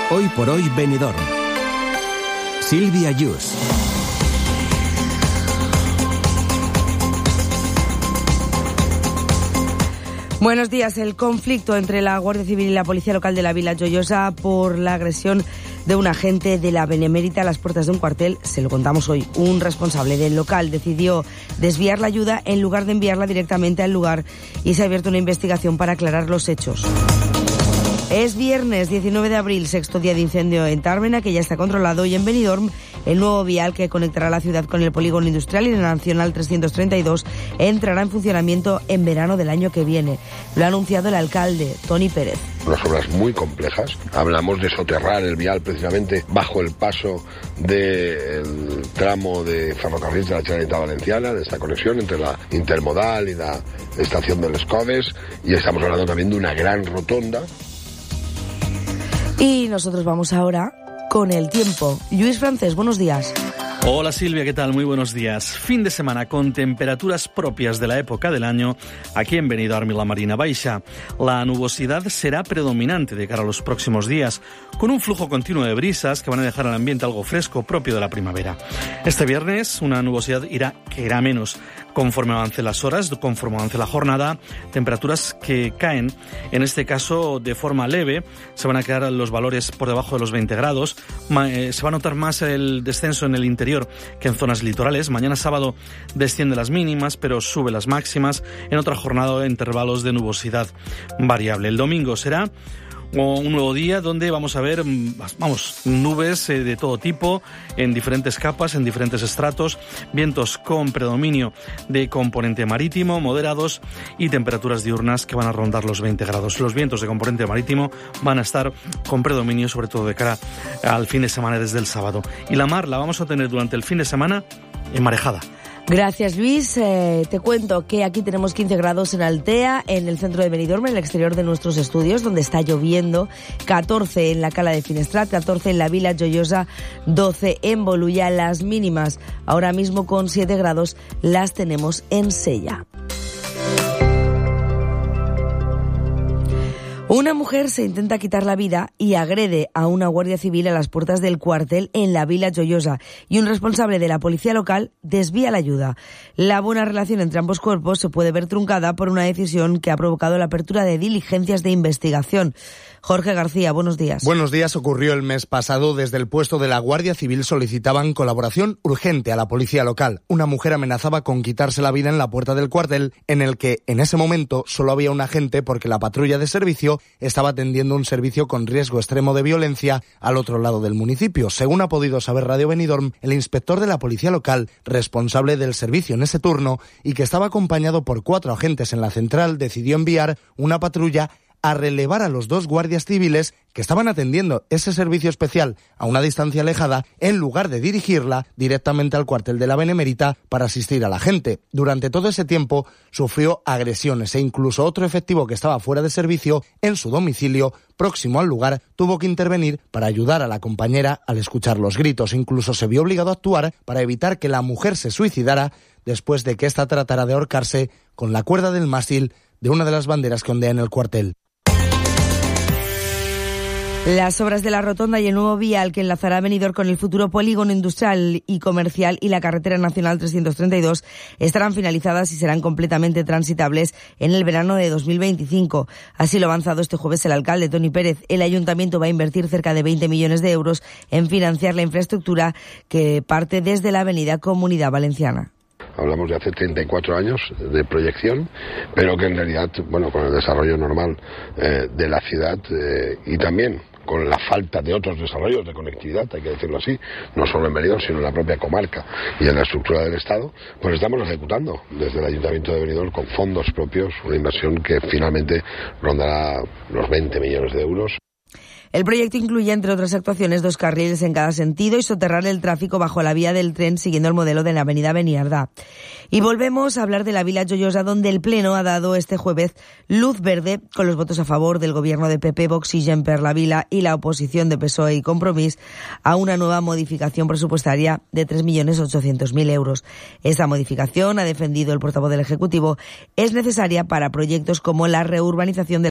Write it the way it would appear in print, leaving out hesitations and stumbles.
Hoy por hoy Benidorm. Sílvia Yus. Buenos días. El conflicto entre la Guardia Civil y la Policía Local de la Vila Joiosa por la agresión de un agente de la Benemérita a las puertas de un cuartel, se lo contamos hoy. Un responsable del local decidió desviar la ayuda en lugar de enviarla directamente al lugar y se ha abierto una investigación para aclarar los hechos. Es viernes 19 de abril, sexto día de incendio en Tàrbena, que ya está controlado, y en Benidorm, el nuevo vial que conectará la ciudad con el polígono industrial y la Nacional 332 entrará en funcionamiento en verano del año que viene. Lo ha anunciado el alcalde, Toni Pérez. Unas obras muy complejas. Hablamos de soterrar el vial precisamente bajo el paso del tramo de ferrocarril de la Generalitat Valenciana, de esta conexión entre la intermodal y la estación de Les Coves, y estamos hablando también de una gran rotonda. Y nosotros vamos ahora con el tiempo. Lluís Francés, buenos días. Hola Silvia, ¿qué tal? Muy buenos días. Fin de semana con temperaturas propias de la época del año aquí en Benidorm y la Marina Baixa. La nubosidad será predominante de cara a los próximos días, con un flujo continuo de brisas que van a dejar el ambiente algo fresco propio de la primavera. Este viernes una nubosidad que irá menos conforme avancen las horas, conforme avance la jornada, temperaturas que caen, en este caso de forma leve, se van a quedar los valores por debajo de los 20 grados, se va a notar más el descenso en el interior que en zonas litorales. Mañana sábado desciende las mínimas, pero sube las máximas, en otra jornada intervalos de nubosidad variable. El domingo será un nuevo día donde vamos a ver nubes de todo tipo, en diferentes capas, en diferentes estratos, vientos con predominio de componente marítimo, moderados, y temperaturas diurnas que van a rondar los 20 grados. Los vientos de componente marítimo van a estar con predominio, sobre todo de cara al fin de semana desde el sábado. Y la mar la vamos a tener durante el fin de semana enmarejada. Gracias, Luis. Te cuento que aquí tenemos 15 grados en Altea, en el centro de Benidorm, en el exterior de nuestros estudios, donde está lloviendo, 14 en la Cala de Finestrat, 14 en la Vila Joiosa, 12 en Bolulla. Las mínimas ahora mismo con 7 grados las tenemos en Sella. Una mujer se intenta quitar la vida y agrede a una guardia civil a las puertas del cuartel en la Vila Joiosa, y un responsable de la policía local desvía la ayuda. La buena relación entre ambos cuerpos se puede ver truncada por una decisión que ha provocado la apertura de diligencias de investigación. Jorge García, buenos días. Buenos días. Ocurrió el mes pasado. Desde el puesto de la Guardia Civil solicitaban colaboración urgente a la policía local. Una mujer amenazaba con quitarse la vida en la puerta del cuartel, en el que en ese momento solo había un agente porque la patrulla de servicio estaba atendiendo un servicio con riesgo extremo de violencia al otro lado del municipio. Según ha podido saber Radio Benidorm, el inspector de la policía local, responsable del servicio en ese turno y que estaba acompañado por 4 agentes en la central, decidió enviar una patrulla a relevar a los 2 guardias civiles que estaban atendiendo ese servicio especial a una distancia alejada, en lugar de dirigirla directamente al cuartel de la Benemérita para asistir a la gente. Durante todo ese tiempo sufrió agresiones e incluso otro efectivo que estaba fuera de servicio en su domicilio próximo al lugar tuvo que intervenir para ayudar a la compañera al escuchar los gritos. Incluso se vio obligado a actuar para evitar que la mujer se suicidara después de que ésta tratara de ahorcarse con la cuerda del mástil de una de las banderas que ondean el cuartel. Las obras de la rotonda y el nuevo vial que enlazará Benidorm con el futuro polígono industrial y comercial y la carretera nacional 332 estarán finalizadas y serán completamente transitables en el verano de 2025. Así lo ha avanzado este jueves el alcalde Toni Pérez. El ayuntamiento va a invertir cerca de 20 millones de euros en financiar la infraestructura que parte desde la avenida Comunidad Valenciana. Hablamos de hace 34 años de proyección, pero que en realidad, con el desarrollo normal de la ciudad y también con la falta de otros desarrollos de conectividad, hay que decirlo así, no solo en Benidorm, sino en la propia comarca y en la estructura del Estado, pues estamos ejecutando desde el Ayuntamiento de Benidorm con fondos propios una inversión que finalmente rondará los 20 millones de euros. El proyecto incluye, entre otras actuaciones, 2 carriles en cada sentido y soterrar el tráfico bajo la vía del tren siguiendo el modelo de la avenida Beniardá. Y volvemos a hablar de la Vila Joiosa, donde el Pleno ha dado este jueves luz verde con los votos a favor del gobierno de PP, Vox y Gent per la Vila y la oposición de PSOE y Compromís a una nueva modificación presupuestaria de 3.800.000 euros. Esta modificación, ha defendido el portavoz del Ejecutivo, es necesaria para proyectos como la reurbanización de